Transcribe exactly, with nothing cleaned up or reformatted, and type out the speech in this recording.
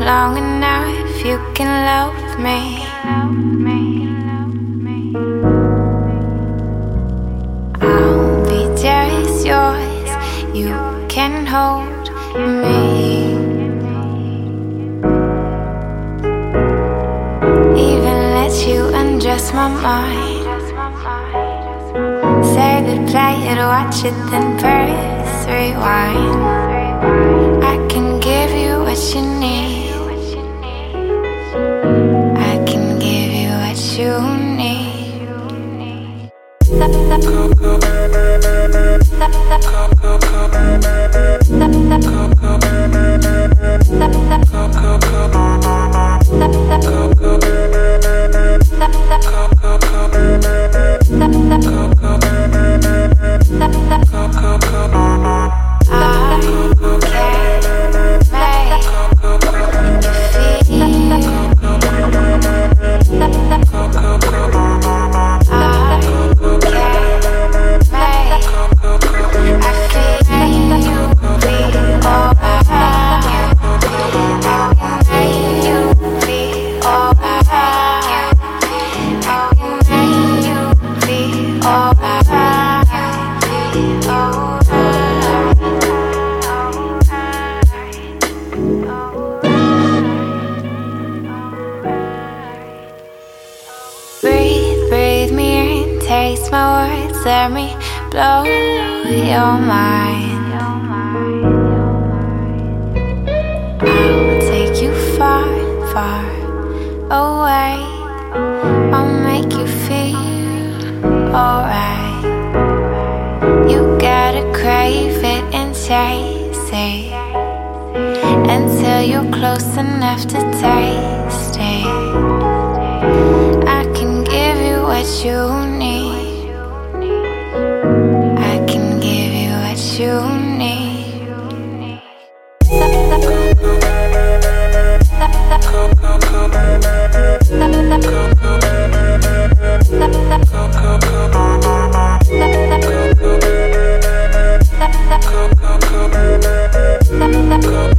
long enough, you can love me. I'll be just yours, you can hold me. Even let you undress my mind. Save it, play it, watch it, then press rewind. I can give you what you need. I can give you what you need. Taste my words, let me blow your mind. I'll take you far, far away. I'll make you feel alright. You gotta crave it and chase it until you're close enough to taste it. I can give you what you need. I can give you what you need. Go, go, go.